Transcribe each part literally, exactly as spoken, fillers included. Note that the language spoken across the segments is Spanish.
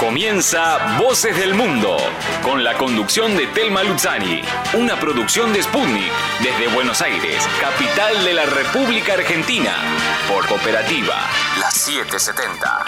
Comienza Voces del Mundo, con la conducción de Telma Luzzani, una producción de Sputnik, desde Buenos Aires, capital de la República Argentina, por Cooperativa, la setecientos setenta.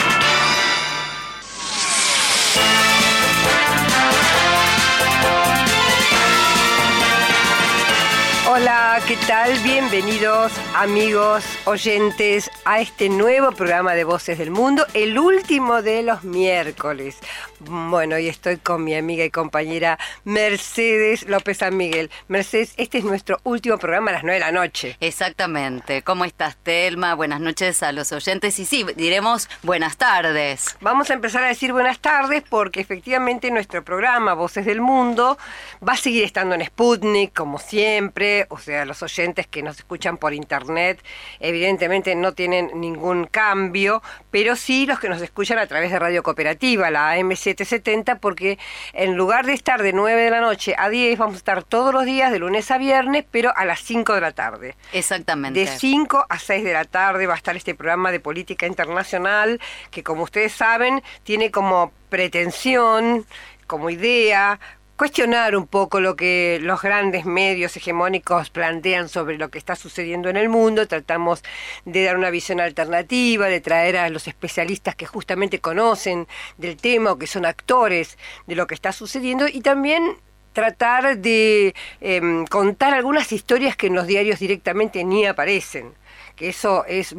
Hola, ¿qué tal? Bienvenidos, amigos, oyentes, a este nuevo programa de Voces del Mundo, el último de los miércoles. Bueno, y estoy con mi amiga y compañera Mercedes López San Miguel. Mercedes, este es nuestro último programa a las nueve de la noche. Exactamente. ¿Cómo estás, Telma? Buenas noches a los oyentes. Y sí, diremos buenas tardes. Vamos a empezar a decir buenas tardes porque efectivamente nuestro programa Voces del Mundo va a seguir estando en Sputnik, como siempre. O sea, los oyentes que nos escuchan por internet evidentemente no tienen ningún cambio, pero sí los que nos escuchan a través de Radio Cooperativa, la A M setecientos setenta, porque en lugar de estar de nueve de la noche a diez, vamos a estar todos los días de lunes a viernes, pero a las cinco de la tarde. Exactamente. De cinco a seis de la tarde va a estar este programa de política internacional que, como ustedes saben, tiene como pretensión, como idea, cuestionar un poco lo que los grandes medios hegemónicos plantean sobre lo que está sucediendo en el mundo. Tratamos de dar una visión alternativa, de traer a los especialistas que justamente conocen del tema o que son actores de lo que está sucediendo, y también tratar de eh, contar algunas historias que en los diarios directamente ni aparecen, que eso es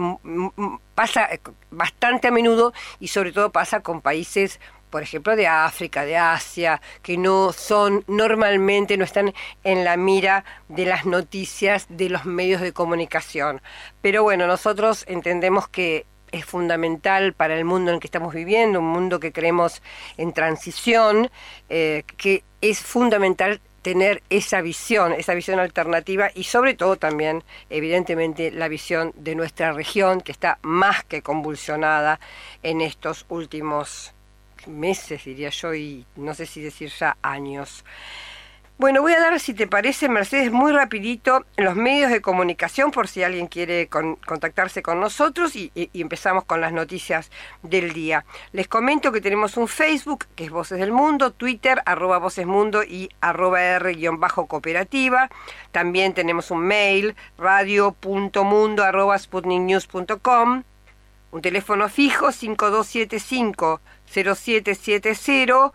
pasa bastante a menudo y sobre todo pasa con países, por ejemplo, de África, de Asia, que no son normalmente, no están en la mira de las noticias de los medios de comunicación. Pero bueno, nosotros entendemos que es fundamental para el mundo en el que estamos viviendo, un mundo que creemos en transición, eh, que es fundamental tener esa visión, esa visión alternativa y sobre todo también, evidentemente, la visión de nuestra región, que está más que convulsionada en estos últimos meses, diría yo, y no sé si decir ya años. Bueno, voy a dar, si te parece, Mercedes, muy rapidito los medios de comunicación por si alguien quiere con, contactarse con nosotros y, y, y empezamos con las noticias del día. Les comento que tenemos un Facebook, que es Voces del Mundo, Twitter, arroba Voces Mundo y arroba R guión bajo cooperativa. También tenemos un mail, radio punto mundo arroba sputnik news punto com, un teléfono fijo, cinco dos siete cinco cero siete siete cero,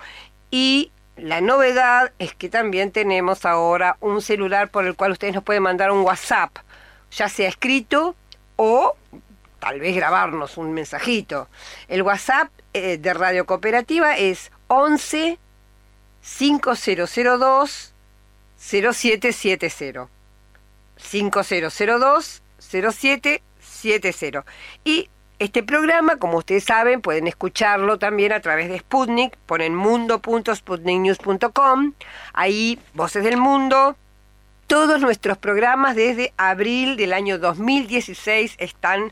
y la novedad es que también tenemos ahora un celular por el cual ustedes nos pueden mandar un WhatsApp, ya sea escrito o tal vez grabarnos un mensajito. El WhatsApp eh, de Radio Cooperativa es once cinco cero cero dos cero siete siete cero. cinco cero cero dos cero siete siete cero. Y este programa, como ustedes saben, pueden escucharlo también a través de Sputnik, ponen mundo punto sputnik news punto com, ahí Voces del Mundo. Todos nuestros programas desde abril del año dos mil dieciséis están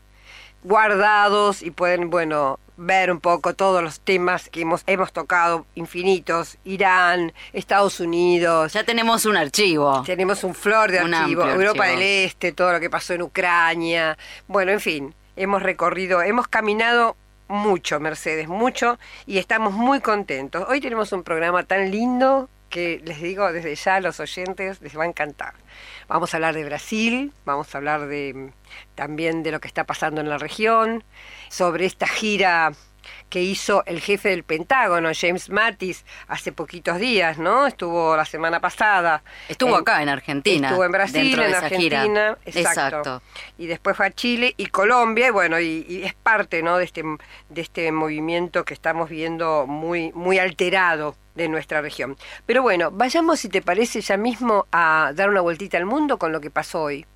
guardados y pueden, bueno, ver un poco todos los temas que hemos, hemos tocado, infinitos, Irán, Estados Unidos. Ya tenemos un archivo. Tenemos un flor de un archivo, Europa archivo. del Este, todo lo que pasó en Ucrania, bueno, en fin. Hemos recorrido, hemos caminado mucho, Mercedes, mucho, y estamos muy contentos. Hoy tenemos un programa tan lindo que les digo desde ya a los oyentes les va a encantar. Vamos a hablar de Brasil, vamos a hablar de también de lo que está pasando en la región, sobre esta gira que hizo el jefe del Pentágono, James Mattis, hace poquitos días, ¿no? Estuvo la semana pasada. Estuvo en, acá en Argentina. Estuvo en Brasil, en Argentina. Gira. Exacto. Exacto. Y después fue a Chile y Colombia, y bueno, y, y es parte, ¿no?, de este, de este movimiento que estamos viendo muy, muy alterado de nuestra región. Pero bueno, vayamos, si te parece, ya mismo a dar una vueltita al mundo con lo que pasó hoy.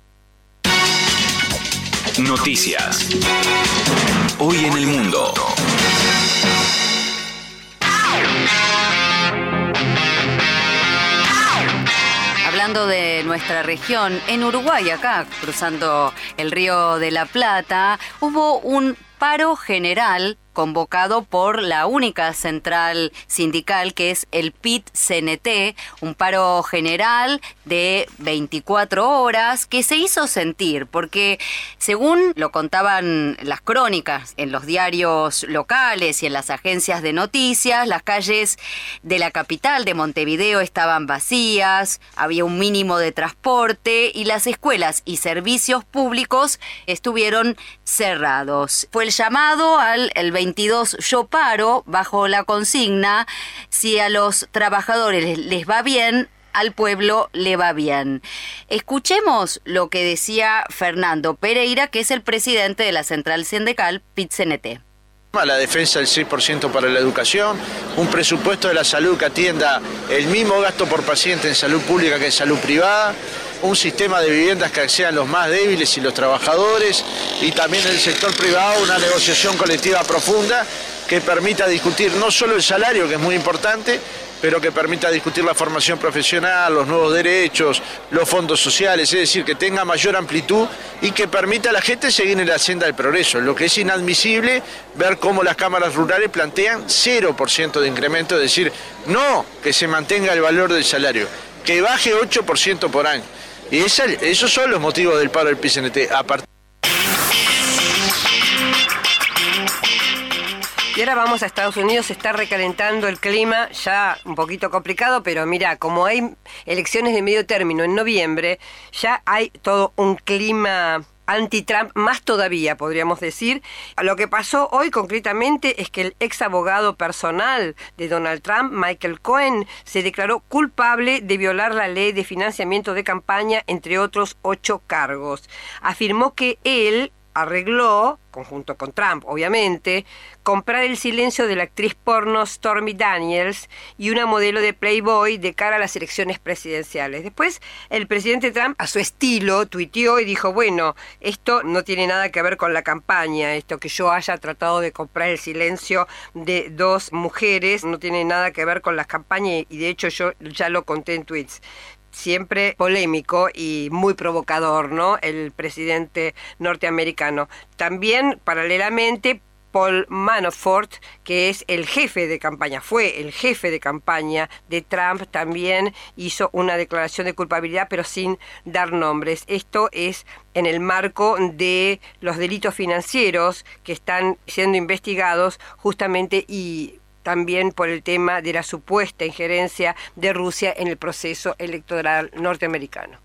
Noticias. Hoy en el mundo. Hablando de nuestra región, en Uruguay, acá, cruzando el Río de la Plata, hubo un paro general convocado por la única central sindical que es el P I T C N T, un paro general de veinticuatro horas que se hizo sentir porque, según lo contaban las crónicas en los diarios locales y en las agencias de noticias, las calles de la capital de Montevideo estaban vacías, había un mínimo de transporte y las escuelas y servicios públicos estuvieron cerrados. Fue el llamado al el veintidós Yo Paro bajo la consigna: si a los trabajadores les va bien, al pueblo le va bien. Escuchemos lo que decía Fernando Pereira, que es el presidente de la central sindical P I T C N T. La defensa del seis por ciento para la educación, un presupuesto de la salud que atienda el mismo gasto por paciente en salud pública que en salud privada, un sistema de viviendas que accedan los más débiles y los trabajadores, y también en el sector privado una negociación colectiva profunda que permita discutir no solo el salario, que es muy importante, pero que permita discutir la formación profesional, los nuevos derechos, los fondos sociales, es decir, que tenga mayor amplitud y que permita a la gente seguir en la senda del progreso. Lo que es inadmisible, ver cómo las cámaras rurales plantean cero por ciento de incremento, es decir, no que se mantenga el valor del salario, que baje ocho por ciento por año. Y esa, esos son los motivos del paro del P I C N T. A partir Y ahora vamos a Estados Unidos, se está recalentando el clima, ya un poquito complicado, pero mira, como hay elecciones de medio término en noviembre, ya hay todo un clima anti-Trump, más todavía, podríamos decir. Lo que pasó hoy concretamente es que el ex abogado personal de Donald Trump, Michael Cohen, se declaró culpable de violar la ley de financiamiento de campaña, entre otros ocho cargos. Afirmó que él arregló, conjunto con Trump, obviamente, comprar el silencio de la actriz porno Stormy Daniels y una modelo de Playboy de cara a las elecciones presidenciales. Después, el presidente Trump, a su estilo, tuiteó y dijo, bueno, esto no tiene nada que ver con la campaña, esto que yo haya tratado de comprar el silencio de dos mujeres, no tiene nada que ver con la campaña, y de hecho yo ya lo conté en tweets. Siempre polémico y muy provocador, ¿no?, el presidente norteamericano. También, paralelamente, Paul Manafort, que es el jefe de campaña, fue el jefe de campaña de Trump, también hizo una declaración de culpabilidad, pero sin dar nombres. Esto es en el marco de los delitos financieros que están siendo investigados justamente, y también por el tema de la supuesta injerencia de Rusia en el proceso electoral norteamericano.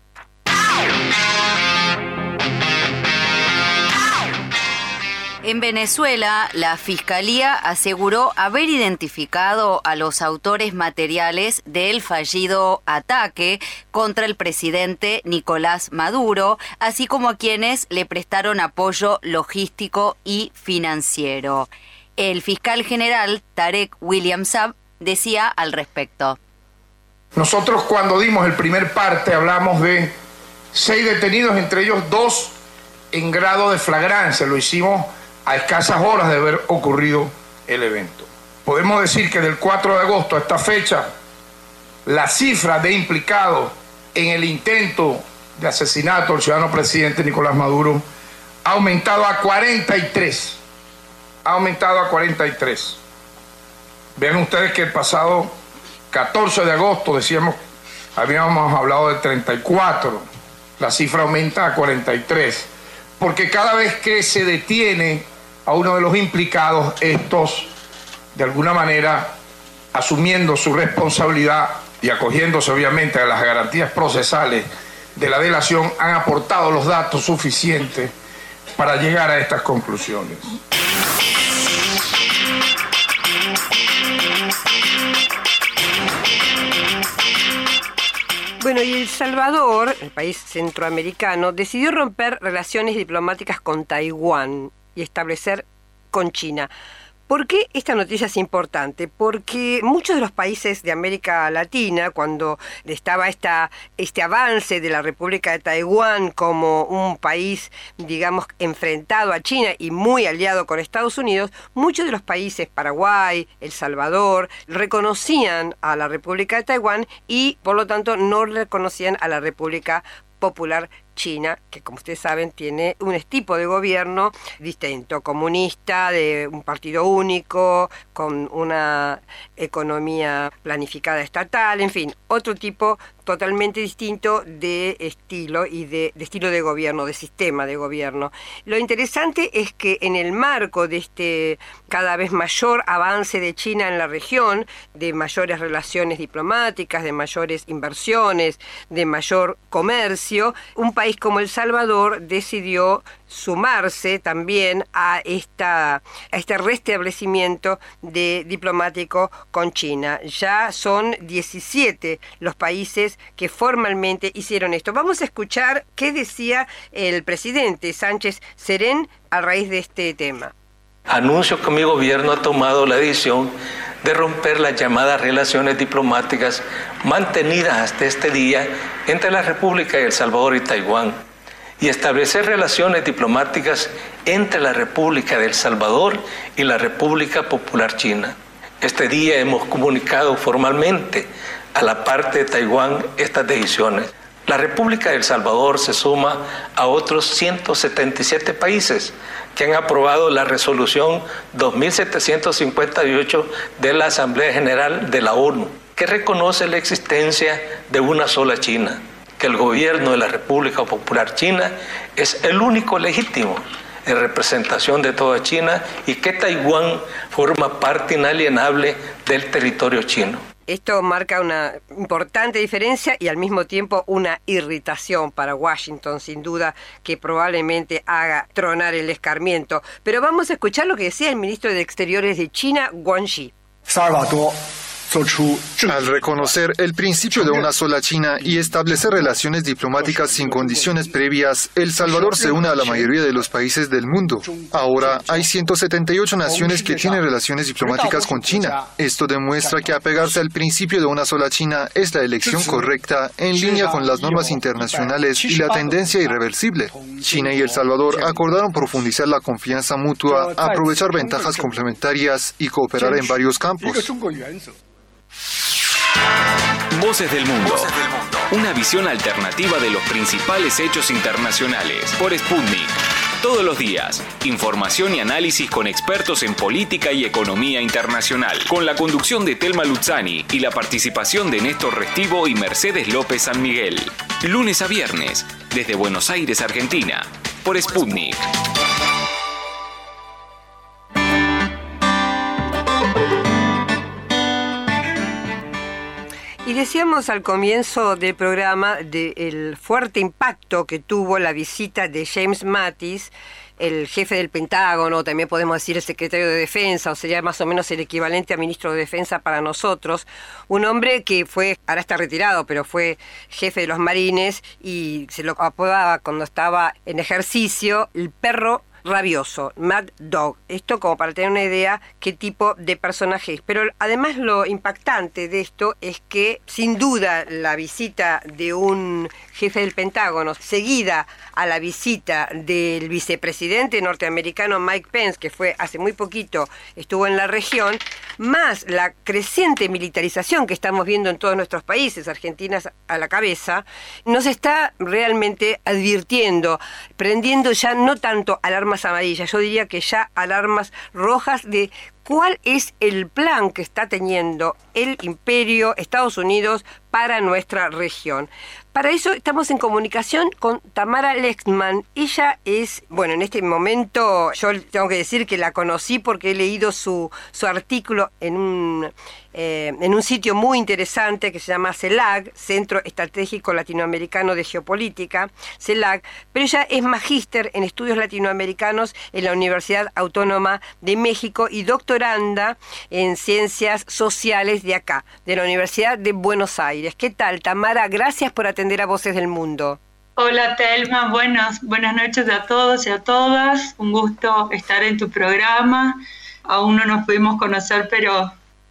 En Venezuela, la Fiscalía aseguró haber identificado a los autores materiales del fallido ataque contra el presidente Nicolás Maduro, así como a quienes le prestaron apoyo logístico y financiero. El fiscal general Tarek William Saab decía al respecto. Nosotros, cuando dimos el primer parte, hablamos de seis detenidos, entre ellos dos en grado de flagrancia. Lo hicimos a escasas horas de haber ocurrido el evento. Podemos decir que del cuatro de agosto a esta fecha, la cifra de implicados en el intento de asesinato del ciudadano presidente Nicolás Maduro ha aumentado a cuarenta y tres. Ha aumentado a cuarenta y tres. Vean ustedes que el pasado catorce de agosto, decíamos, habíamos hablado de treinta y cuatro. La cifra aumenta a cuarenta y tres. Porque cada vez que se detiene a uno de los implicados, estos, de alguna manera, asumiendo su responsabilidad y acogiéndose obviamente a las garantías procesales de la delación, han aportado los datos suficientes para llegar a estas conclusiones. Bueno, y El Salvador, el país centroamericano, decidió romper relaciones diplomáticas con Taiwán y establecer con China. ¿Por qué esta noticia es importante? Porque muchos de los países de América Latina, cuando estaba esta, este avance de la República de Taiwán como un país, digamos, enfrentado a China y muy aliado con Estados Unidos, muchos de los países, Paraguay, El Salvador, reconocían a la República de Taiwán y, por lo tanto, no reconocían a la República Popular China, que como ustedes saben tiene un tipo de gobierno distinto, comunista, de un partido único, con una economía planificada estatal, en fin, otro tipo totalmente distinto de estilo y de, de estilo de gobierno, de sistema de gobierno. Lo interesante es que en el marco de este cada vez mayor avance de China en la región, de mayores relaciones diplomáticas, de mayores inversiones, de mayor comercio, un país como El Salvador decidió sumarse también a, esta, a este restablecimiento de diplomático con China. Ya son diecisiete los países que formalmente hicieron esto. Vamos a escuchar qué decía el presidente Sánchez Serén a raíz de este tema. Anuncio que mi gobierno ha tomado la decisión de romper las llamadas relaciones diplomáticas mantenidas hasta este día entre la República de El Salvador y Taiwán, y establecer relaciones diplomáticas entre la República de El Salvador y la República Popular China. Este día hemos comunicado formalmente a la parte de Taiwán estas decisiones. La República de El Salvador se suma a otros ciento setenta y siete países que han aprobado la resolución dos mil setecientos cincuenta y ocho de la Asamblea General de la ONU, que reconoce la existencia de una sola China, que el gobierno de la República Popular China es el único legítimo en representación de toda China y que Taiwán forma parte inalienable del territorio chino. Esto marca una importante diferencia y al mismo tiempo una irritación para Washington, sin duda, que probablemente haga tronar el escarmiento. Pero vamos a escuchar lo que decía el ministro de Exteriores de China, Wang Yi. Al reconocer el principio de una sola China y establecer relaciones diplomáticas sin condiciones previas, El Salvador se une a la mayoría de los países del mundo. Ahora hay ciento setenta y ocho naciones que tienen relaciones diplomáticas con China. Esto demuestra que apegarse al principio de una sola China es la elección correcta, en línea con las normas internacionales y la tendencia irreversible. China y El Salvador acordaron profundizar la confianza mutua, aprovechar ventajas complementarias y cooperar en varios campos. Voces del Mundo. Voces del Mundo. Una visión alternativa de los principales hechos internacionales por Sputnik. Todos los días, información y análisis con expertos en política y economía internacional, con la conducción de Telma Luzzani y la participación de Néstor Restivo y Mercedes López San Miguel. Lunes a viernes, desde Buenos Aires, Argentina, por Sputnik. Y decíamos al comienzo del programa del fuerte impacto que tuvo la visita de James Mattis, el jefe del Pentágono, también podemos decir el secretario de Defensa, o sería más o menos el equivalente a ministro de Defensa para nosotros, un hombre que fue, ahora está retirado, pero fue jefe de los Marines y se lo apodaba cuando estaba en ejercicio el perro rabioso, Mad Dog. Esto como para tener una idea qué tipo de personaje es. Pero además lo impactante de esto es que sin duda la visita de un jefe del Pentágono, seguida a la visita del vicepresidente norteamericano Mike Pence, que fue hace muy poquito, estuvo en la región, más la creciente militarización que estamos viendo en todos nuestros países, Argentina a la cabeza, nos está realmente advirtiendo, prendiendo ya no tanto alarmas amarillas, yo diría que ya alarmas rojas de cuál es el plan que está teniendo el imperio Estados Unidos para nuestra región. Para eso estamos en comunicación con Tamara Lexman. Ella es, bueno, en este momento yo tengo que decir que la conocí porque he leído su, su artículo en un, eh, en un sitio muy interesante que se llama CELAC, Centro Estratégico Latinoamericano de Geopolítica, CELAC, pero ella es magíster en estudios latinoamericanos en la Universidad Autónoma de México y doctoranda en ciencias sociales de acá, de la Universidad de Buenos Aires. ¿Qué tal, Tamara? Gracias por atender a Voces del Mundo. Hola, Telma, buenas, buenas noches a todos y a todas. Un gusto estar en tu programa. Aún no nos pudimos conocer, pero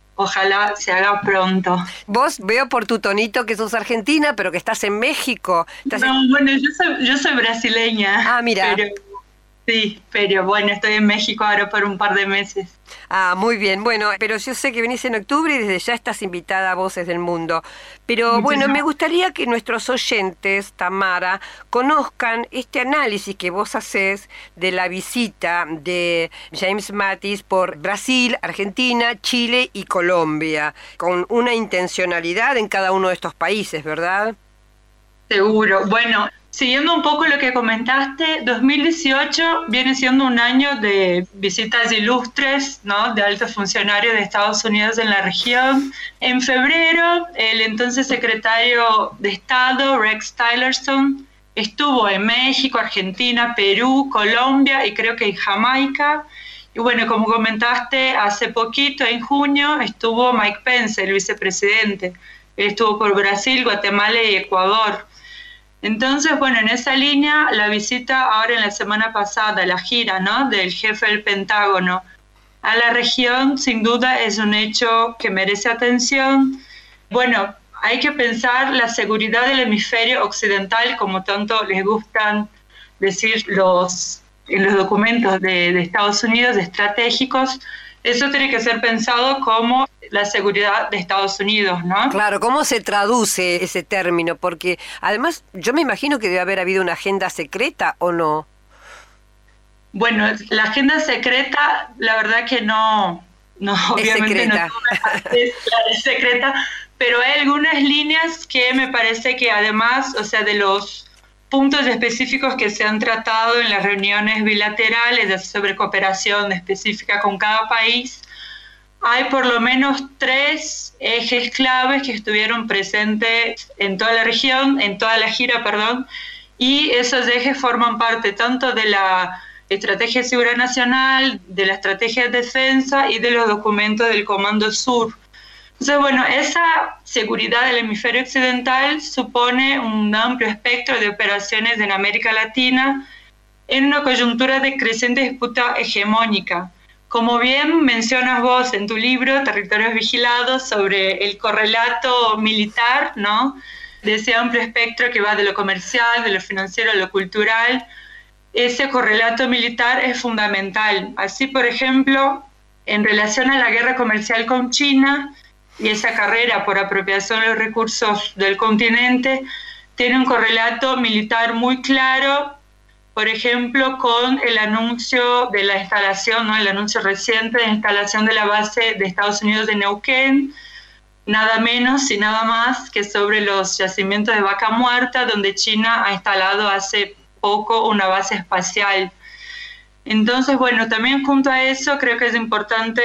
ojalá se haga pronto. Vos veo por tu tonito que sos argentina, pero que estás en México. ¿Estás no, en... bueno, yo soy, yo soy brasileña. Ah, mira. Pero, Sí, pero bueno, estoy en México ahora por un par de meses. Ah, muy bien. Bueno, pero yo sé que venís en octubre y desde ya estás invitada a Voces del Mundo. Pero bueno, me gustaría que nuestros oyentes, Tamara, conozcan este análisis que vos hacés de la visita de James Mattis por Brasil, Argentina, Chile y Colombia, con una intencionalidad en cada uno de estos países, ¿verdad? Seguro. Bueno, siguiendo un poco lo que comentaste, dos mil dieciocho viene siendo un año de visitas ilustres, ¿no?, de altos funcionarios de Estados Unidos en la región. En febrero, el entonces secretario de Estado, Rex Tillerson, estuvo en México, Argentina, Perú, Colombia y creo que en Jamaica. Y bueno, como comentaste, hace poquito, en junio, estuvo Mike Pence, el vicepresidente. Él estuvo por Brasil, Guatemala y Ecuador. Entonces, bueno, en esa línea, la visita ahora en la semana pasada, la gira, ¿no?, del jefe del Pentágono a la región, sin duda es un hecho que merece atención. Bueno, hay que pensar la seguridad del hemisferio occidental, como tanto les gustan decir los, en los documentos de, de Estados Unidos, estratégicos. Eso tiene que ser pensado como la seguridad de Estados Unidos, ¿no? Claro, ¿cómo se traduce ese término? Porque además yo me imagino que debe haber habido una agenda secreta, ¿o no? Bueno, la agenda secreta, la verdad que no, no obviamente es secreta. no es, es secreta, pero hay algunas líneas que me parece que además, o sea, de los puntos específicos que se han tratado en las reuniones bilaterales sobre cooperación específica con cada país, hay por lo menos tres ejes claves que estuvieron presentes en toda la región, en toda la gira, perdón, y esos ejes forman parte tanto de la Estrategia de Seguridad Nacional, de la Estrategia de Defensa y de los documentos del Comando Sur. Entonces, bueno, esa seguridad del hemisferio occidental supone un amplio espectro de operaciones en América Latina en una coyuntura de creciente disputa hegemónica. Como bien mencionas vos en tu libro, Territorios Vigilados, sobre el correlato militar, ¿no?, de ese amplio espectro que va de lo comercial, de lo financiero a lo cultural, ese correlato militar es fundamental. Así, por ejemplo, en relación a la guerra comercial con China y esa carrera por apropiación de los recursos del continente, tiene un correlato militar muy claro, por ejemplo, con el anuncio de la instalación, ¿no?, el anuncio reciente de la instalación de la base de Estados Unidos de Neuquén, nada menos y nada más que sobre los yacimientos de Vaca Muerta, donde China ha instalado hace poco una base espacial. Entonces, bueno, también junto a eso creo que es importante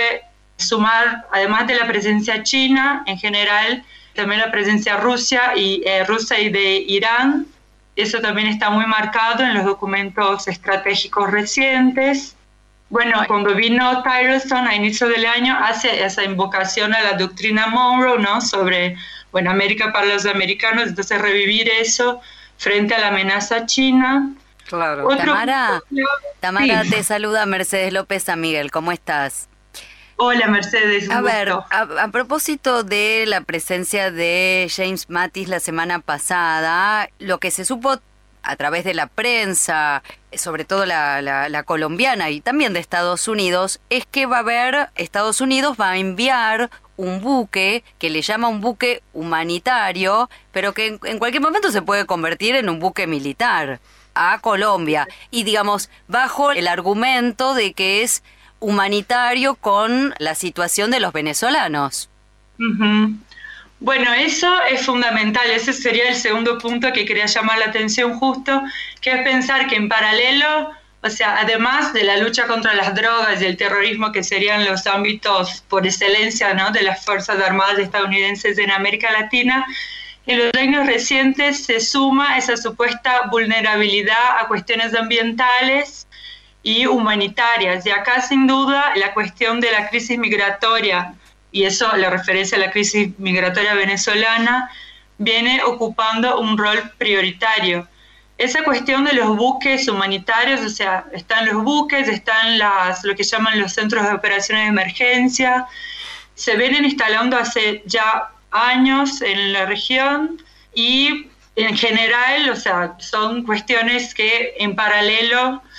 sumar, además de la presencia china en general, también la presencia Rusia y, eh, rusa y de Irán. Eso también está muy marcado en los documentos estratégicos recientes. Bueno, cuando vino Tillerson a inicio del año, hace esa invocación a la doctrina Monroe, ¿no?, sobre, bueno, América para los americanos, entonces revivir eso frente a la amenaza china. Claro. Otro Tamara, punto, Tamara sí. te saluda Mercedes López San Miguel, ¿cómo estás? Hola Mercedes, un A ver, gusto. a, a propósito de la presencia de James Mattis la semana pasada, lo que se supo a través de la prensa, sobre todo la, la, la colombiana y también de Estados Unidos, es que va a haber, Estados Unidos va a enviar un buque que le llama un buque humanitario, pero que en, en cualquier momento se puede convertir en un buque militar a Colombia. Y digamos, bajo el argumento de que es humanitario con la situación de los venezolanos. Uh-huh. Bueno, eso es fundamental, ese sería el segundo punto que quería llamar la atención justo, que es pensar que en paralelo, o sea, además de la lucha contra las drogas y el terrorismo, que serían los ámbitos por excelencia, ¿no?, de las Fuerzas Armadas estadounidenses en América Latina, en los años recientes se suma esa supuesta vulnerabilidad a cuestiones ambientales y humanitarias. Y acá, sin duda, la cuestión de la crisis migratoria, y eso la referencia a la crisis migratoria venezolana, viene ocupando un rol prioritario. Esa cuestión de los buques humanitarios, o sea, están los buques, están las, lo que llaman los centros de operaciones de emergencia, se vienen instalando hace ya años en la región y en general, o sea, son cuestiones que en paralelo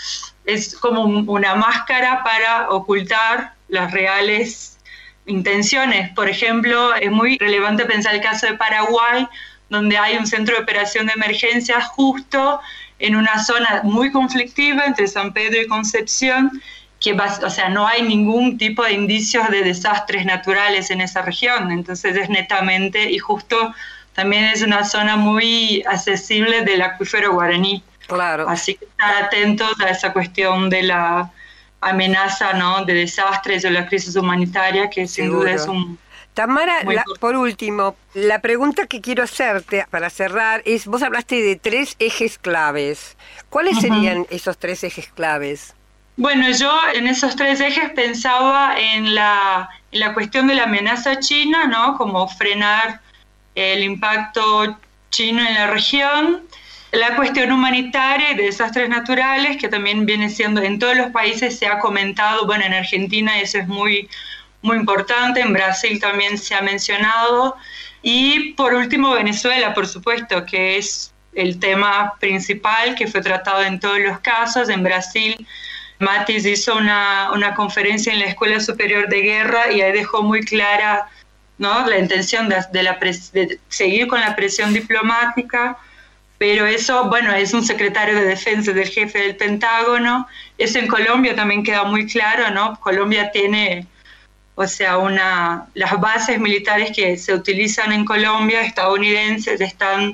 es como una máscara para ocultar las reales intenciones. Por ejemplo, es muy relevante pensar el caso de Paraguay, donde hay un centro de operación de emergencia justo en una zona muy conflictiva entre San Pedro y Concepción, que o sea, no hay ningún tipo de indicios de desastres naturales en esa región, entonces es netamente, y justo también es una zona muy accesible del acuífero guaraní. Claro. Así que estar atentos a esa cuestión de la amenaza, ¿no?, de desastres o la crisis humanitaria, que sin Seguro. duda es un... Tamara, la, por último, la pregunta que quiero hacerte para cerrar es, vos hablaste de tres ejes claves. ¿Cuáles uh-huh. serían esos tres ejes claves? Bueno, yo en esos tres ejes pensaba en la, en la cuestión de la amenaza china, ¿no?, como frenar el impacto chino en la región, la cuestión humanitaria y de desastres naturales, que también viene siendo, en todos los países se ha comentado, bueno, en Argentina eso es muy, muy importante, en Brasil también se ha mencionado, y por último Venezuela, por supuesto, que es el tema principal que fue tratado en todos los casos. En Brasil, Matis hizo una, una conferencia en la Escuela Superior de Guerra y ahí dejó muy clara, ¿no?, la intención de, de, la pres, de seguir con la presión diplomática, pero eso, bueno, es un secretario de defensa del jefe del Pentágono. Eso en Colombia también queda muy claro, ¿no? Colombia tiene, o sea, una, las bases militares que se utilizan en Colombia, estadounidenses, están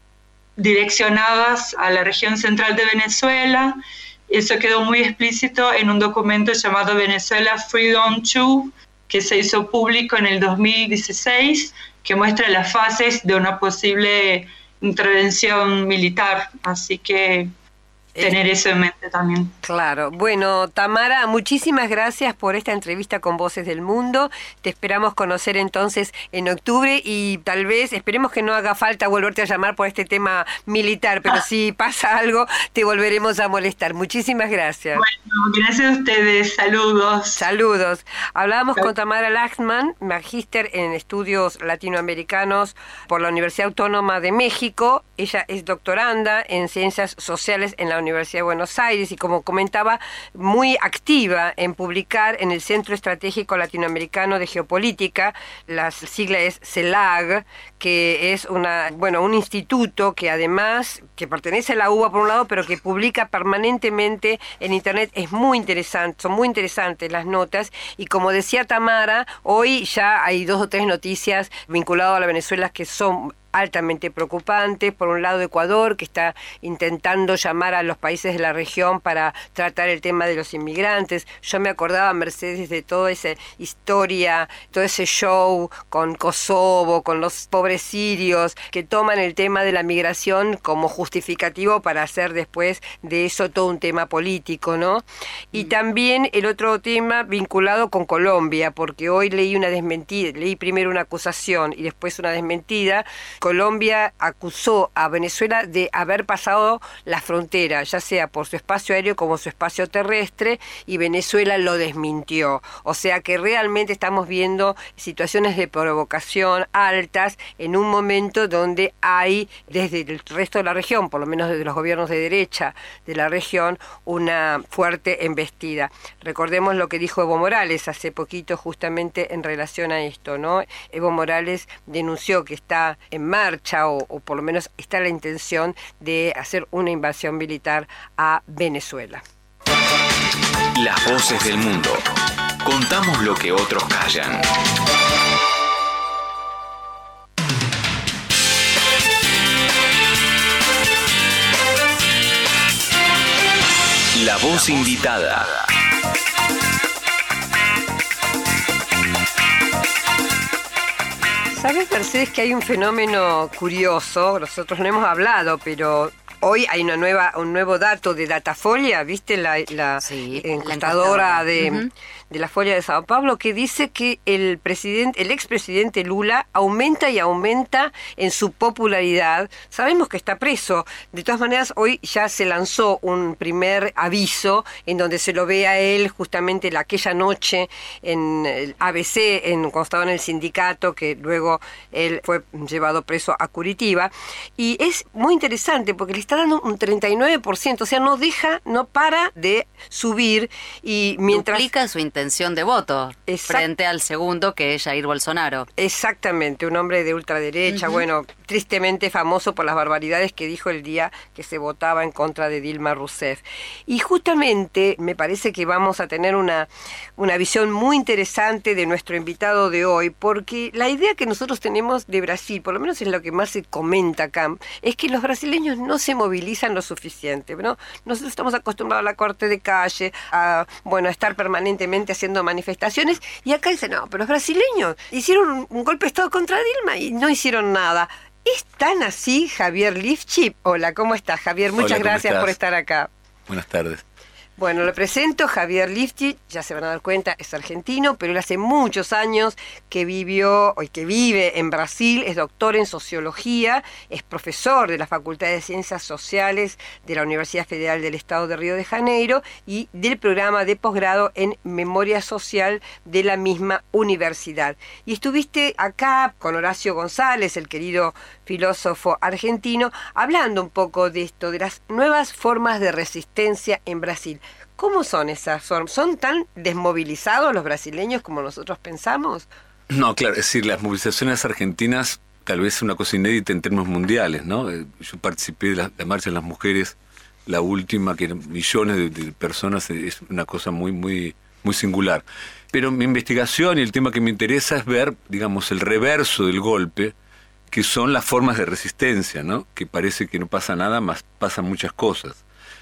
direccionadas a la región central de Venezuela. Eso quedó muy explícito en un documento llamado Venezuela Freedom dos, que se hizo público en el dos mil dieciséis, que muestra las fases de una posible intervención militar. Así que tener eso en mente también. Claro. Bueno, Tamara, muchísimas gracias por esta entrevista con Voces del Mundo. Te esperamos conocer entonces en octubre y tal vez, esperemos que no haga falta volverte a llamar por este tema militar, pero ah. si pasa algo, te volveremos a molestar. Muchísimas gracias. Bueno, gracias a ustedes. Saludos. Saludos. Hablábamos con Tamara Lachman, magíster en estudios latinoamericanos por la Universidad Autónoma de México. Ella es doctoranda en ciencias sociales en la Universidad de Buenos Aires y, como comentaba, muy activa en publicar en el Centro Estratégico Latinoamericano de Geopolítica, la sigla es CELAG, que es una, bueno, un instituto que además, que pertenece a la U B A por un lado, pero que publica permanentemente en Internet. Es muy interesante, son muy interesantes las notas, y como decía Tamara, hoy ya hay dos o tres noticias vinculadas a la Venezuela que son altamente preocupantes. Por un lado, Ecuador, que está intentando llamar a los países de la región para tratar el tema de los inmigrantes. Yo me acordaba, Mercedes, de toda esa historia, todo ese show con Kosovo, con los pobres sirios, que toman el tema de la migración como justificativo para hacer después de eso todo un tema político, ¿no? Y mm. también el otro tema vinculado con Colombia, porque hoy leí una desmentida, leí primero una acusación y después una desmentida. Colombia acusó a Venezuela de haber pasado la frontera, ya sea por su espacio aéreo como su espacio terrestre, y Venezuela lo desmintió. O sea que realmente estamos viendo situaciones de provocación altas en un momento donde hay, desde el resto de la región, por lo menos desde los gobiernos de derecha de la región, una fuerte embestida. Recordemos lo que dijo Evo Morales hace poquito justamente en relación a esto, ¿no? Evo Morales denunció que está en marcha, o, o por lo menos está la intención de hacer una invasión militar a Venezuela. Las voces del mundo. Contamos lo que otros callan. La voz invitada. ¿Sabes, Mercedes, que hay un fenómeno curioso? Nosotros no hemos hablado, pero hoy hay una nueva, un nuevo dato de Datafolia, ¿viste? La, la sí, encuestadora la de, uh-huh. de la Folia de Sao Paulo, que dice que el presidente, el expresidente Lula aumenta y aumenta en su popularidad. Sabemos que está preso. De todas maneras, hoy ya se lanzó un primer aviso en donde se lo ve a él justamente la, aquella noche en el A B C, en, cuando estaba en el sindicato, que luego él fue llevado preso a Curitiba. Y es muy interesante porque está dando un treinta y nueve por ciento, o sea, no deja, no para de subir y mientras... Duplica su intención de voto Exact... frente al segundo, que es Jair Bolsonaro. Exactamente, un hombre de ultraderecha, uh-huh. bueno, tristemente famoso por las barbaridades que dijo el día que se votaba en contra de Dilma Rousseff. Y justamente me parece que vamos a tener una, una visión muy interesante de nuestro invitado de hoy, porque la idea que nosotros tenemos de Brasil, por lo menos es lo que más se comenta acá, es que los brasileños no se movilizan lo suficiente, ¿no? Nosotros estamos acostumbrados a la corte de calle, a, bueno, a estar permanentemente haciendo manifestaciones, y acá dicen, no, pero los brasileños hicieron un, un golpe de Estado contra Dilma y no hicieron nada. ¿Es tan así, Javier Lifchip? Hola, ¿cómo estás, Javier? Muchas Hola, gracias estás? por estar acá. Buenas tardes. Bueno, lo presento, Javier Lifchip, ya se van a dar cuenta, es argentino, pero él hace muchos años que vivió, o que vive en Brasil, es doctor en sociología, es profesor de la Facultad de Ciencias Sociales de la Universidad Federal del Estado de Río de Janeiro y del programa de posgrado en Memoria Social de la misma universidad. Y estuviste acá con Horacio González, el querido filósofo argentino, hablando un poco de esto, de las nuevas formas de resistencia en Brasil. ¿Cómo son esas formas? ¿Son tan desmovilizados los brasileños como nosotros pensamos? No, claro, es decir, las movilizaciones argentinas tal vez es una cosa inédita en términos mundiales, ¿no? Yo participé de la, la marcha de las mujeres, la última, que eran millones de, de personas, es una cosa muy, muy, muy singular. Pero mi investigación y el tema que me interesa es ver, digamos, el reverso del golpe, que son las formas de resistencia, ¿no? Que parece que no pasa nada, más pasan muchas cosas.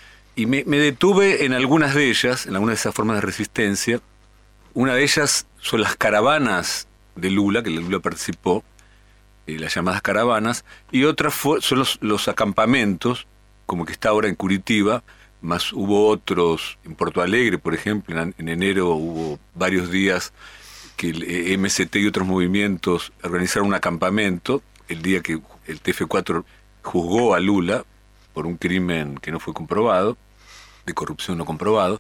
Y me, me detuve en algunas de ellas, en algunas de esas formas de resistencia. Una de ellas son las caravanas de Lula, que Lula participó, eh, las llamadas caravanas, y otras fue, son los, los acampamentos, como que está ahora en Curitiba, más hubo otros en Porto Alegre, por ejemplo, en, en enero hubo varios días que el eh, M S T y otros movimientos organizaron un acampamento, el día que el T F cuatro juzgó a Lula por un crimen que no fue comprobado, de corrupción no comprobado,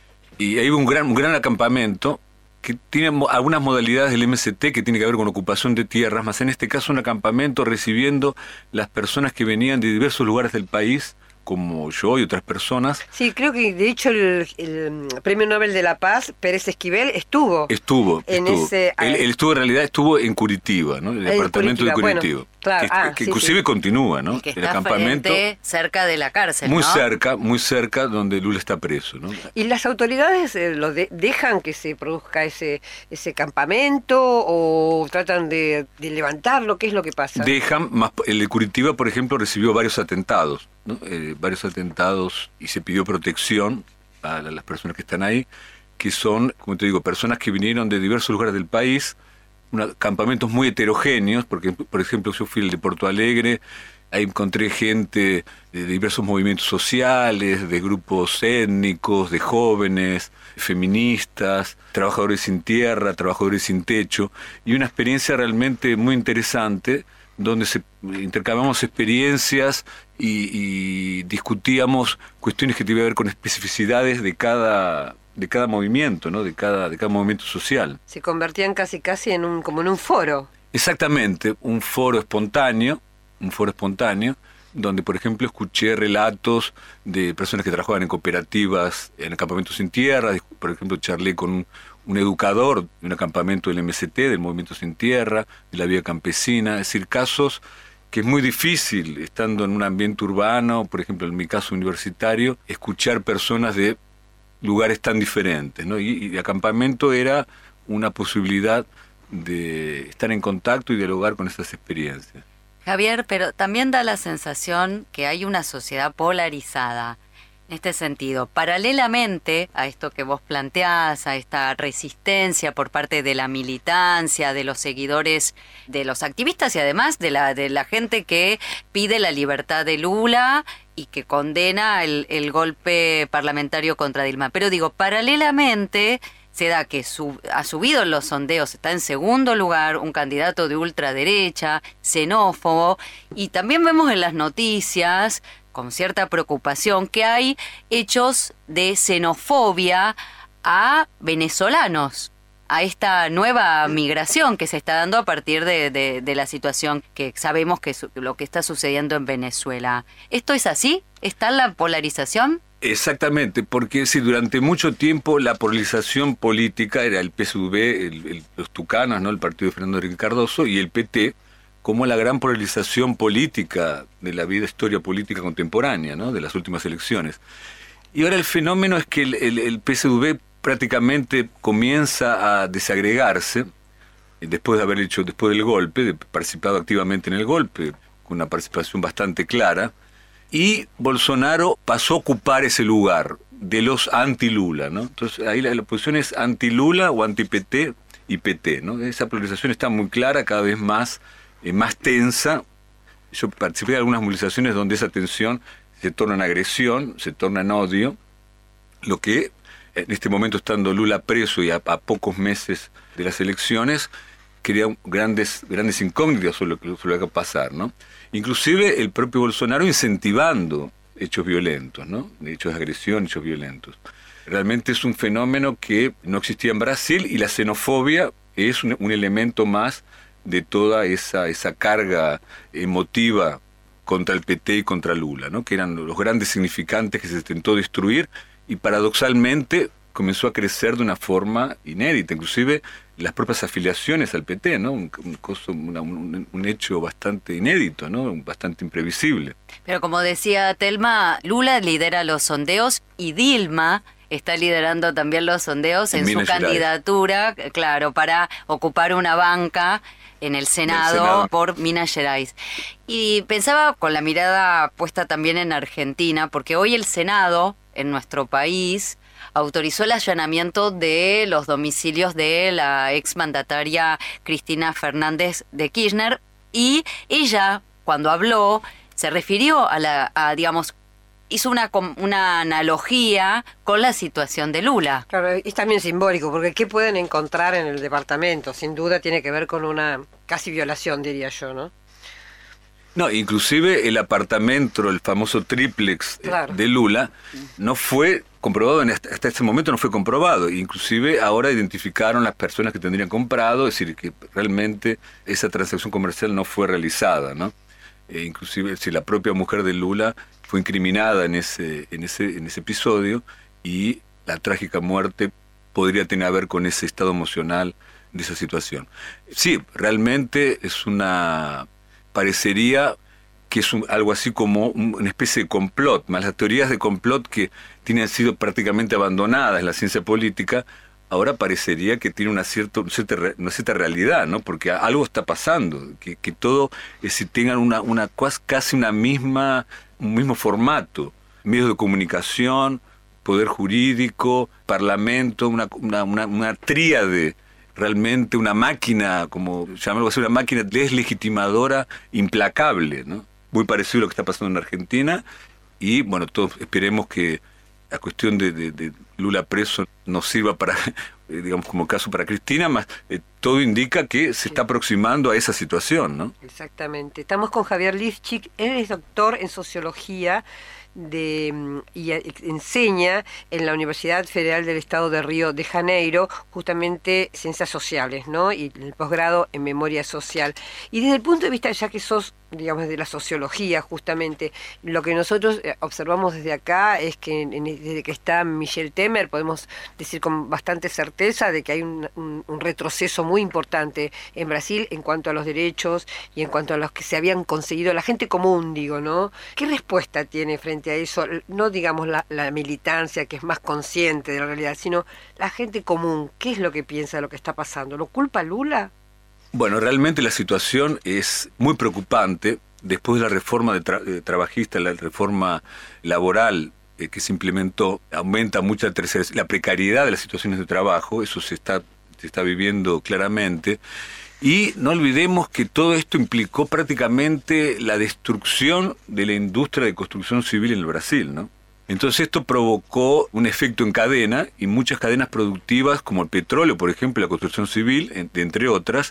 y ahí hubo un gran, un gran acampamento que tiene algunas modalidades del M S T que tiene que ver con ocupación de tierras, más en este caso un acampamento recibiendo las personas que venían de diversos lugares del país, como yo y otras personas. Sí, creo que de hecho el, el Premio Nobel de la Paz, Pérez Esquivel, estuvo. Estuvo, en estuvo. Ese, él, él estuvo en realidad, estuvo en Curitiba, ¿no? El departamento de Curitiba. Bueno, claro. Que, ah, que sí, inclusive sí. continúa, ¿no? Y que el está acampamento frente, cerca de la cárcel, muy ¿no? cerca, muy cerca donde Lula está preso, ¿no? ¿Y las autoridades eh, lo de, dejan que se produzca ese ese campamento o tratan de, de levantarlo? ¿Qué es lo que pasa? Dejan, más el de Curitiba, por ejemplo, recibió varios atentados, ¿no? Eh, varios atentados y se pidió protección a las personas que están ahí, que son, como te digo, personas que vinieron de diversos lugares del país, una, campamentos muy heterogéneos, porque, por ejemplo, yo fui el de Porto Alegre, ahí encontré gente de diversos movimientos sociales, de grupos étnicos, de jóvenes, feministas, trabajadores sin tierra, trabajadores sin techo, y una experiencia realmente muy interesante, donde se intercambiamos experiencias y, y discutíamos cuestiones que tenían que ver con especificidades de cada de cada movimiento, ¿no? De cada de cada movimiento social. Se convertían casi casi en un como en un foro. Exactamente, un foro espontáneo, un foro espontáneo, donde por ejemplo escuché relatos de personas que trabajaban en cooperativas, en acampamentos sin tierra. Por ejemplo, charlé con un, un educador de un acampamento del M S T, del Movimiento Sin Tierra, de la vida campesina, es decir, casos que es muy difícil, estando en un ambiente urbano, por ejemplo en mi caso universitario, escuchar personas de lugares tan diferentes, ¿no? Y, y el acampamento era una posibilidad de estar en contacto y dialogar con esas experiencias. Javier, pero también da la sensación que hay una sociedad polarizada en este sentido. Paralelamente a esto que vos planteás, a esta resistencia por parte de la militancia, de los seguidores, de los activistas y además de la, de la gente que pide la libertad de Lula y que condena el, el golpe parlamentario contra Dilma. Pero digo, paralelamente se da que sub, ha subido en los sondeos, está en segundo lugar un candidato de ultraderecha, xenófobo, y también vemos en las noticias, con cierta preocupación, que hay hechos de xenofobia a venezolanos. a esta nueva migración que se está dando a partir de, de, de la situación que sabemos que es lo que está sucediendo en Venezuela. ¿Esto es así? ¿Está la polarización? Exactamente, porque si durante mucho tiempo la polarización política era el P S U V, el, el, los tucanos, ¿no? El partido de Fernando Henrique Cardoso, y el P T, como la gran polarización política de la vida, historia política contemporánea, ¿no? De las últimas elecciones. Y ahora el fenómeno es que el, el, el P S U V prácticamente comienza a desagregarse, después de haber hecho, después del golpe, de participado activamente en el golpe, con una participación bastante clara, y Bolsonaro pasó a ocupar ese lugar de los anti-Lula, ¿no? Entonces ahí la, la posición es anti-Lula o anti-P T y P T, ¿no? Esa polarización está muy clara, cada vez más, eh, más tensa. Yo participé de algunas movilizaciones donde esa tensión se torna en agresión, se torna en odio, lo que en este momento, estando Lula preso y a, a pocos meses de las elecciones, crea grandes, grandes incógnitas sobre lo que, sobre lo que va a pasar, ¿no? Inclusive el propio Bolsonaro incentivando hechos violentos, ¿no? Hechos de agresión, hechos violentos. Realmente es un fenómeno que no existía en Brasil, y la xenofobia es un, un elemento más de toda esa, esa carga emotiva contra el P T y contra Lula, ¿no? Que eran los grandes significantes que se intentó destruir, y paradoksalmente comenzó a crecer de una forma inédita, inclusive las propias afiliaciones al P T, ¿no? Un, un, coso, una, un, un hecho bastante inédito, ¿no? Bastante imprevisible. Pero como decía Telma, Lula lidera los sondeos y Dilma está liderando también los sondeos en, en su Minas candidatura, Gerais. Claro, para ocupar una banca en el Senado, Senado por Minas Gerais. Y pensaba con la mirada puesta también en Argentina, porque hoy el Senado en nuestro país autorizó el allanamiento de los domicilios de la exmandataria Cristina Fernández de Kirchner, y ella, cuando habló, se refirió a la, a, digamos, hizo una, una analogía con la situación de Lula. Claro, es también simbólico, porque ¿qué pueden encontrar en el departamento? Sin duda tiene que ver con una casi violación, diría yo, ¿no? No, inclusive el apartamento, el famoso triplex claro. de Lula, no fue comprobado, en este, hasta este momento no fue comprobado. Inclusive ahora identificaron las personas que tendrían comprado, es decir, que realmente esa transacción comercial no fue realizada, ¿no? E inclusive si la propia mujer de Lula fue incriminada en ese, en ese, en ese episodio, y la trágica muerte podría tener que ver con ese estado emocional de esa situación. Sí, realmente es una... parecería que es un, algo así como un, una especie de complot, más las teorías de complot que tienen sido prácticamente abandonadas en la ciencia política, ahora parecería que tiene una cierta, una cierta, una cierta realidad, ¿no? Porque algo está pasando, que, que todo es, si tengan una, una casi una misma, un mismo formato, medios de comunicación, poder jurídico, parlamento, una, una, una, una tríade, realmente una máquina, como llamarlo así, una máquina deslegitimadora implacable, ¿no? Muy parecido a lo que está pasando en Argentina, y bueno, todos esperemos que la cuestión de, de, de Lula preso no sirva para, digamos, como caso para Cristina, más eh, todo indica que se está aproximando a esa situación, ¿no? Exactamente. Estamos con Javier Lifchik, él es doctor en sociología de y enseña en la Universidad Federal del Estado de Río de Janeiro, justamente ciencias sociales, ¿no? Y el posgrado en memoria social. Y desde el punto de vista, ya que sos, digamos, de la sociología, justamente, lo que nosotros observamos desde acá es que en, desde que está Michel Temer, podemos decir con bastante certeza de que hay un, un, un retroceso muy importante en Brasil en cuanto a los derechos y en cuanto a los que se habían conseguido, la gente común, digo, ¿no? ¿Qué respuesta tiene frente a eso? No digamos la, la militancia, que es más consciente de la realidad, sino la gente común. ¿Qué es lo que piensa de lo que está pasando? ¿Lo culpa Lula? Bueno, realmente la situación es muy preocupante. Después de la reforma de tra de trabajista, la reforma laboral eh, que se implementó, aumenta mucho la precariedad de las situaciones de trabajo, eso se está, se está viviendo claramente. Y no olvidemos que todo esto implicó prácticamente la destrucción de la industria de construcción civil en el Brasil, ¿no? Entonces esto provocó un efecto en cadena, y muchas cadenas productivas como el petróleo, por ejemplo, la construcción civil, entre otras,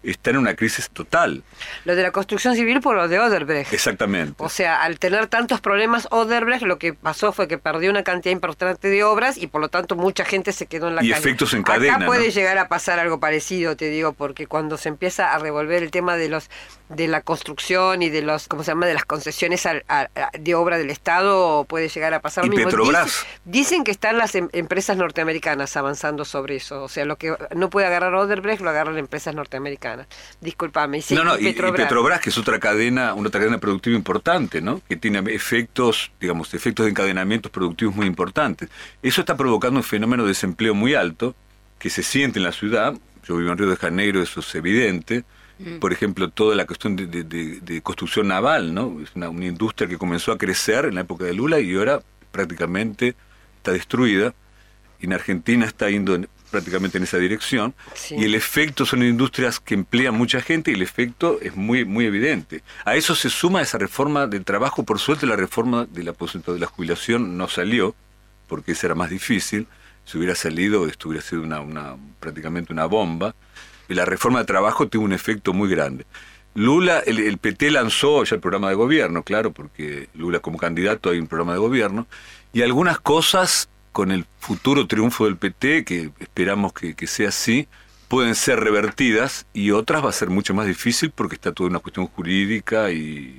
está en una crisis total. Lo de la construcción civil por lo de Odebrecht. Exactamente. O sea, al tener tantos problemas Odebrecht, lo que pasó fue que perdió una cantidad importante de obras y por lo tanto mucha gente se quedó en la y calle. Y efectos en cadena. Acá puede ¿no? llegar a pasar algo parecido, te digo, porque cuando se empieza a revolver el tema de los de la construcción y de los, ¿cómo se llama?, de las concesiones a, a, a, de obra del Estado, puede llegar a pasar y lo mismo. Petrobras. Dicen, dicen que están las em, empresas norteamericanas avanzando sobre eso. O sea, lo que no puede agarrar Odebrecht lo agarran las empresas norteamericanas. Disculpame. Sí, no, no, y Petrobras. Y, y Petrobras, que es otra cadena, una otra cadena productiva importante, ¿no? Que tiene efectos, digamos, efectos de encadenamientos productivos muy importantes. Eso está provocando un fenómeno de desempleo muy alto, que se siente en la ciudad. Yo vivo en Río de Janeiro, eso es evidente. Mm. Por ejemplo, toda la cuestión de, de, de, de construcción naval, ¿no? Es una, una industria que comenzó a crecer en la época de Lula y ahora prácticamente está destruida. Y en Argentina está yendo en, prácticamente en esa dirección. Sí. Y el efecto son industrias que emplean mucha gente y el efecto es muy muy evidente. A eso se suma esa reforma del trabajo. Por suerte la reforma de la, de la jubilación no salió, porque esa era más difícil. Si hubiera salido, esto hubiera sido una, una, prácticamente una bomba. Y la reforma de trabajo tuvo un efecto muy grande. Lula, el, el P T lanzó ya el programa de gobierno, claro, porque Lula como candidato hay un programa de gobierno, y algunas cosas con el futuro triunfo del P T, que esperamos que, que sea así, pueden ser revertidas, y otras va a ser mucho más difícil porque está toda una cuestión jurídica y,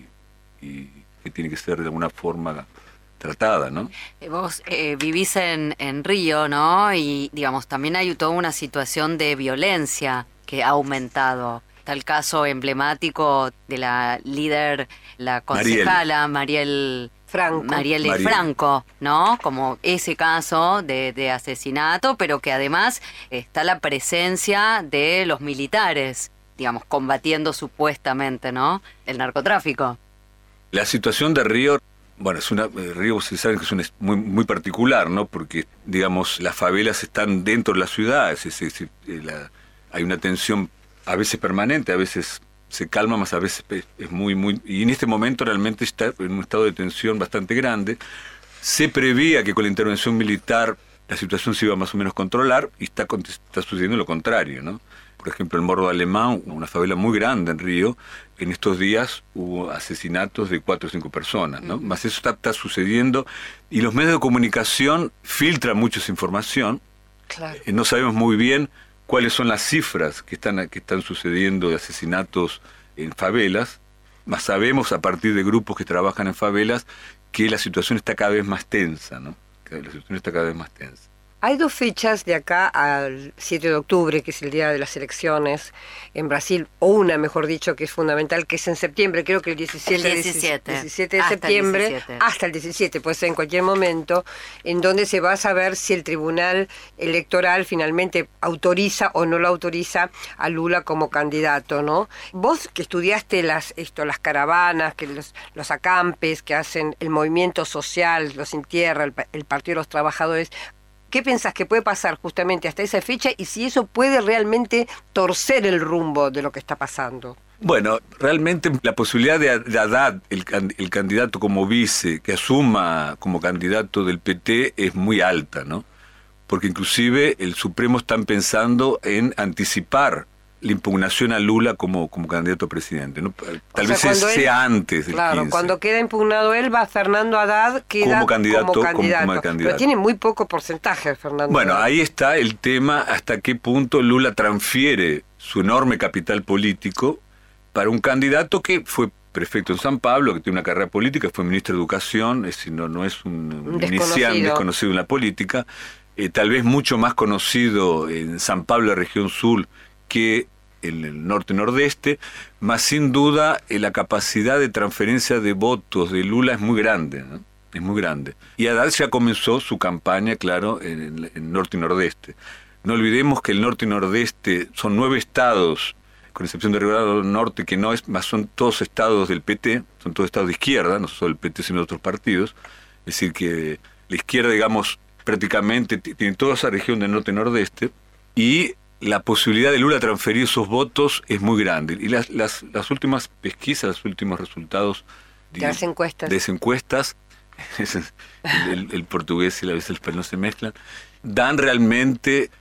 y que tiene que ser de alguna forma tratada, ¿no? Vos eh, vivís en, en Río, ¿no? Y, digamos, también hay toda una situación de violencia que ha aumentado. Está el caso emblemático de la líder, la concejala Mariel Franco. Marielle Mariel. Franco, ¿no? Como ese caso de, de asesinato, pero que además está la presencia de los militares, digamos, combatiendo supuestamente, ¿no?, el narcotráfico. La situación de Río... Bueno, es una, Río, ustedes saben que es una, muy, muy particular, ¿no? Porque, digamos, las favelas están dentro de la ciudad, es, es, es, la, hay una tensión a veces permanente, a veces se calma, más a veces es muy, muy... Y en este momento realmente está en un estado de tensión bastante grande. Se preveía que con la intervención militar la situación se iba más o menos a controlar y está, está sucediendo lo contrario, ¿no? Por ejemplo, en Morro Alemán, una favela muy grande en Río, en estos días hubo asesinatos de cuatro o cinco personas, ¿no? Más eso está, está sucediendo y los medios de comunicación filtran mucha información. Claro. Eh, no sabemos muy bien cuáles son las cifras que están, que están sucediendo de asesinatos en favelas, más sabemos a partir de grupos que trabajan en favelas que la situación está cada vez más tensa, ¿no? Que la situación está cada vez más tensa. Hay dos fechas de acá al siete de octubre, que es el día de las elecciones en Brasil, o una, mejor dicho, que es fundamental, que es en septiembre, creo que el diecisiete, el diecisiete. diecisiete de septiembre, el diecisiete. Hasta el diecisiete, puede ser en cualquier momento, en donde se va a saber si el Tribunal Electoral finalmente autoriza o no lo autoriza a Lula como candidato, ¿no? Vos que estudiaste las esto las caravanas, que los, los acampes, que hacen el movimiento social, los Sin Tierra, el, el Partido de los Trabajadores, ¿qué pensás que puede pasar justamente hasta esa fecha y si eso puede realmente torcer el rumbo de lo que está pasando? Bueno, realmente la posibilidad de, de Haddad, el, el candidato como vice, que asuma como candidato del P T es muy alta, ¿no? Porque inclusive el Supremo están pensando en anticipar la impugnación a Lula como, como candidato a presidente, ¿no? Tal o vez sea, sea él, antes del claro, quince. Cuando queda impugnado él, va Fernando Haddad queda como candidato, como candidato. Como, como candidato. Pero tiene muy poco porcentaje Fernando Bueno, Haddad. Ahí está el tema hasta qué punto Lula transfiere su enorme capital político para un candidato que fue prefecto en San Pablo, que tiene una carrera política, fue ministro de Educación, es decir, no, no es un, un iniciante desconocido en la política, eh, tal vez mucho más conocido en San Pablo, la región sur, que en el norte-nordeste, más sin duda eh, la capacidad de transferencia de votos de Lula es muy grande, ¿no? Es muy grande. Y Haddad ya comenzó su campaña, claro, en el norte y nordeste. No olvidemos que el norte y nordeste son nueve estados, con excepción de Río del Norte, que no es, más son todos estados del P T, son todos estados de izquierda, no solo el P T sino otros partidos. Es decir, que la izquierda, digamos, prácticamente tiene toda esa región del norte y nordeste, y la posibilidad de Lula transferir esos votos es muy grande. Y las, las, las últimas pesquisas, los últimos resultados de, de las encuestas, de las encuestas el, el, el portugués y la vez el español se mezclan, dan realmente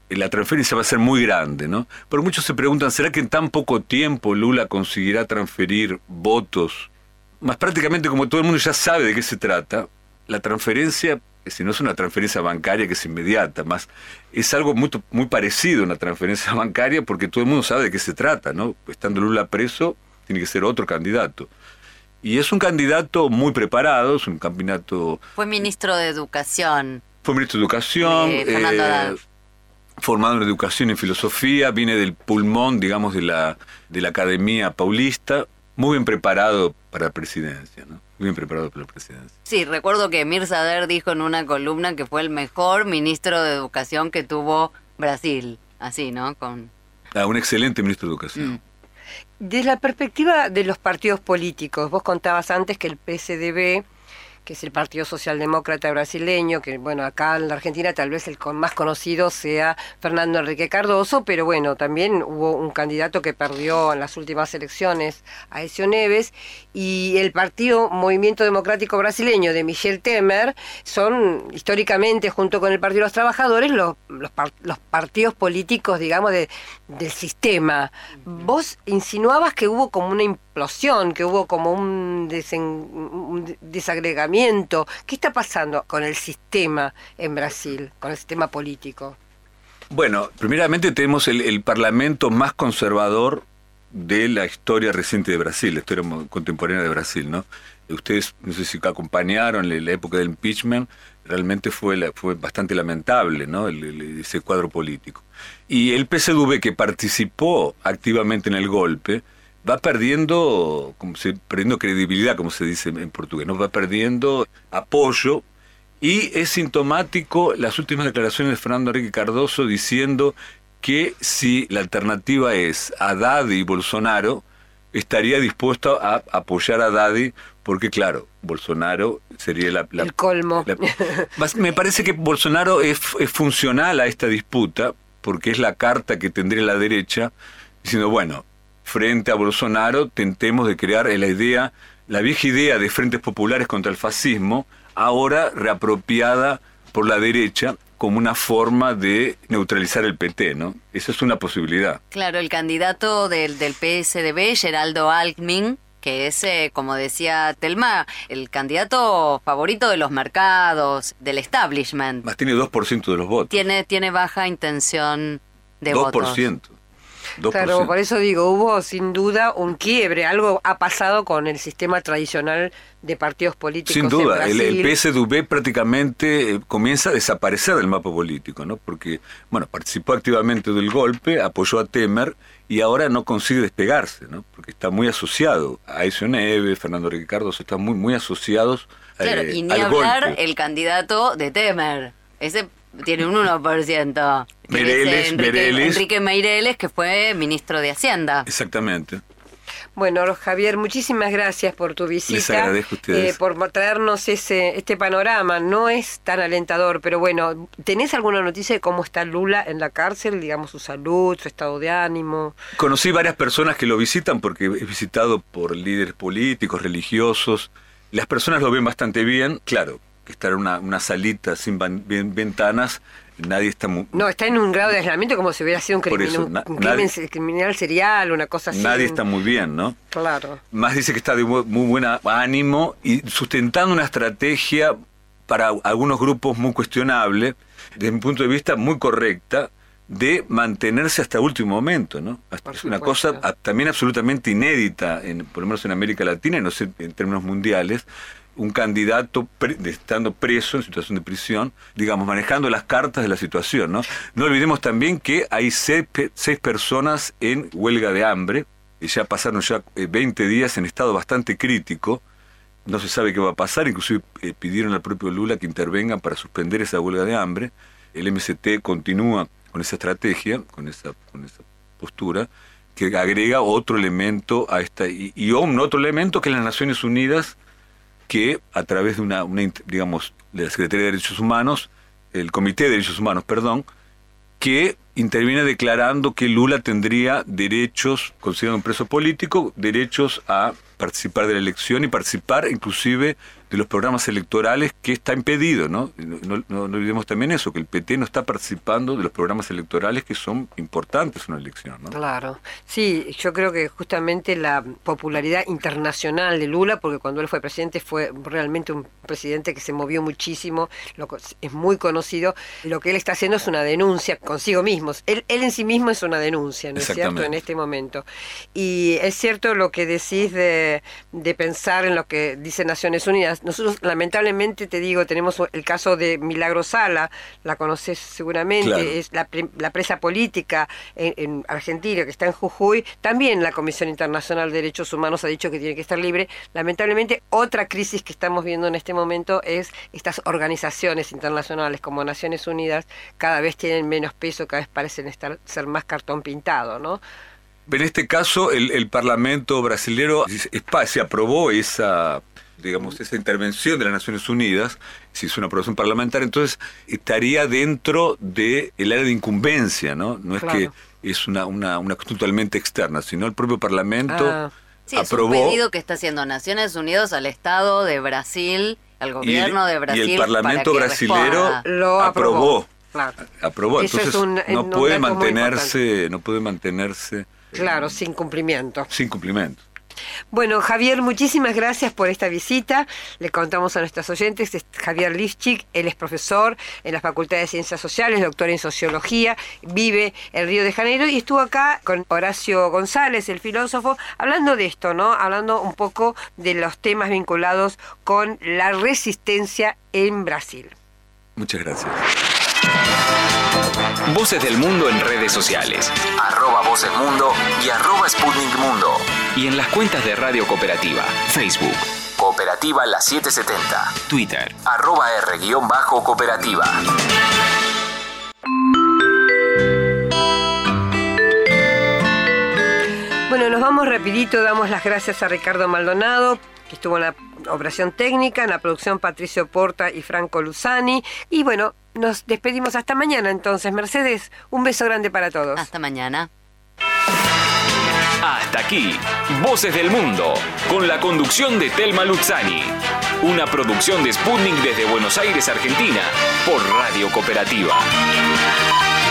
la transferencia va a ser muy grande, ¿no? Pero muchos se preguntan, ¿será que en tan poco tiempo Lula conseguirá transferir votos? Más prácticamente, como todo el mundo ya sabe de qué se trata, la transferencia, si no es una transferencia bancaria que es inmediata, más es algo muy, muy parecido a una transferencia bancaria porque todo el mundo sabe de qué se trata, ¿no? Estando Lula preso, tiene que ser otro candidato. Y es un candidato muy preparado, es un candidato... Fue ministro de Educación. Fue ministro de Educación, de Fernando Haddad. eh, formado en educación y en filosofía, viene del pulmón, digamos, de la, de la Academia Paulista, muy bien preparado para la presidencia, ¿no? Muy bien preparado para la presidencia. Sí, recuerdo que Mir Sader dijo en una columna que fue el mejor ministro de Educación que tuvo Brasil, así, ¿no? Con... Ah, un excelente ministro de Educación. Mm. Desde la perspectiva de los partidos políticos, vos contabas antes que el P S D B, que es el Partido Socialdemócrata brasileño, que bueno, acá en la Argentina tal vez el con más conocido sea Fernando Henrique Cardoso, pero bueno, también hubo un candidato que perdió en las últimas elecciones, Aécio Neves, y el Partido Movimiento Democrático Brasileño de Michel Temer son históricamente, junto con el Partido de los Trabajadores, los, los, par, los partidos políticos, digamos, de, del sistema. Vos insinuabas que hubo como una implosión, que hubo como un, desen, un desagregamiento. ¿Qué está pasando con el sistema en Brasil, con el sistema político? Bueno, primeramente tenemos el, el parlamento más conservador de la historia reciente de Brasil, la historia contemporánea de Brasil, ¿no? Ustedes, no sé si acompañaron la, la época del impeachment, realmente fue, la, fue bastante lamentable, ¿no? El, el, ese cuadro político. Y el P S D B, que participó activamente en el golpe, va perdiendo, como se, perdiendo credibilidad, como se dice en portugués, ¿no? Va perdiendo apoyo, y es sintomático las últimas declaraciones de Fernando Henrique Cardoso diciendo que si la alternativa es Haddad y Bolsonaro, estaría dispuesto a apoyar a Haddad, porque claro, Bolsonaro sería la... la el colmo. La, me parece que Bolsonaro es, es funcional a esta disputa, porque es la carta que tendría la derecha, diciendo, bueno, frente a Bolsonaro tentemos de crear la idea, la vieja idea de frentes populares contra el fascismo, ahora reapropiada por la derecha como una forma de neutralizar el P T, ¿no? Esa es una posibilidad. Claro, el candidato del, del P S D B, Geraldo Alckmin, que es, eh, como decía Telma, el candidato favorito de los mercados, del establishment. Más tiene dos por ciento de los votos. Tiene, tiene baja intención de dos votos. por ciento. dos por ciento. Claro, por eso digo, hubo sin duda un quiebre, algo ha pasado con el sistema tradicional de partidos políticos. Sin duda, en el, Brasil. el P S D B prácticamente eh, comienza a desaparecer del mapa político, ¿no? Porque, bueno, participó activamente del golpe, apoyó a Temer y ahora no consigue despegarse, ¿no? Porque está muy asociado a Aécio Neves, Fernando Henrique Cardoso, están muy, muy asociados Claro, eh, y ni al hablar golpe. el candidato de Temer. Ese tiene un uno por ciento. que es Meireles, Enrique, Meireles. Enrique Meireles, que fue ministro de Hacienda. Exactamente. Bueno, Javier, muchísimas gracias por tu visita. Les agradezco a ustedes. eh, por traernos ese este panorama. No es tan alentador, pero bueno, ¿tenés alguna noticia de cómo está Lula en la cárcel? Digamos, su salud, su estado de ánimo. Conocí varias personas que lo visitan porque he visitado por líderes políticos, religiosos. Las personas lo ven bastante bien. Claro, que estar en una, una salita sin van, bien, ventanas, nadie está muy... No, está en un grado de aislamiento como si hubiera sido un, Por crimen, eso, un, na- un nadie- crimen criminal serial, una cosa así. Nadie está muy bien, ¿no? Claro. Más dice que está de muy, muy buen ánimo y sustentando una estrategia para algunos grupos muy cuestionable, desde mi punto de vista muy correcta, de mantenerse hasta el último momento, ¿no? Por Es una supuesto. cosa a- también absolutamente inédita, en, por lo menos en América Latina, y no sé en términos mundiales, un candidato pre- de- estando preso en situación de prisión, digamos, manejando las cartas de la situación, ¿no? No olvidemos también que hay seis, pe- seis personas en huelga de hambre, y ya pasaron ya eh, veinte días en estado bastante crítico, no se sabe qué va a pasar, inclusive eh, pidieron al propio Lula que intervengan para suspender esa huelga de hambre. El M S T continúa con esa estrategia, con esa, con esa postura, que agrega otro elemento a esta, y, y un otro elemento que es las Naciones Unidas, que a través de una, una, digamos, de la Secretaría de Derechos Humanos, el Comité de Derechos Humanos, perdón, que interviene declarando que Lula tendría derechos, considerado un preso político, derechos a participar de la elección y participar inclusive de los programas electorales que está impedido, ¿no? No, no, no olvidemos también eso, que el P T no está participando de los programas electorales que son importantes en una elección, ¿no? Claro. Sí, yo creo que justamente la popularidad internacional de Lula, porque cuando él fue presidente fue realmente un presidente que se movió muchísimo, lo, es muy conocido, lo que él está haciendo es una denuncia consigo mismo. Él, él en sí mismo es una denuncia, ¿no es cierto?, en este momento. Y es cierto lo que decís de, de pensar en lo que dice Naciones Unidas. Nosotros, lamentablemente, te digo, tenemos el caso de Milagro Sala, la conoces seguramente, claro. Es la, la presa política en, en Argentina, que está en Jujuy. También la Comisión Internacional de Derechos Humanos ha dicho que tiene que estar libre. Lamentablemente, otra crisis que estamos viendo en este momento es estas organizaciones internacionales como Naciones Unidas, cada vez tienen menos peso, cada vez parecen estar ser más cartón pintado, ¿no? En este caso, el, el Parlamento brasilero se aprobó esa, digamos, esa intervención de las Naciones Unidas, se hizo una aprobación parlamentaria, entonces estaría dentro del área de incumbencia, ¿no? No es claro. que es una, una, una cuestión totalmente externa, sino el propio Parlamento ah. sí, aprobó. Es un pedido que está haciendo Naciones Unidas al Estado de Brasil, al gobierno el, de Brasil. Y el Parlamento brasilero lo aprobó. aprobó. Claro. Aprobó, Eso entonces es un, no un puede mantenerse, no puede mantenerse. Claro, sin cumplimiento. Sin cumplimiento. Bueno, Javier, muchísimas gracias por esta visita. Le contamos a nuestros oyentes, es Javier Lifchik, él es profesor en la Facultad de Ciencias Sociales, doctor en Sociología, vive en Río de Janeiro y estuvo acá con Horacio González, el filósofo, hablando de esto, ¿no? Hablando un poco de los temas vinculados con la resistencia en Brasil. Muchas gracias. Voces del Mundo en redes sociales. Arroba Voces Mundo y arroba Sputnik Mundo. Y en las cuentas de Radio Cooperativa. Facebook. Cooperativa La setecientos setenta. Twitter. Arroba R guión bajo cooperativa. Bueno, nos vamos rapidito. Damos las gracias a Ricardo Maldonado, que estuvo en la operación técnica, en la producción Patricio Porta y Franco Luzani. Y bueno, nos despedimos hasta mañana entonces. Mercedes, un beso grande para todos. Hasta mañana. Hasta aquí, Voces del Mundo, con la conducción de Telma Luzzani. Una producción de Sputnik desde Buenos Aires, Argentina, por Radio Cooperativa.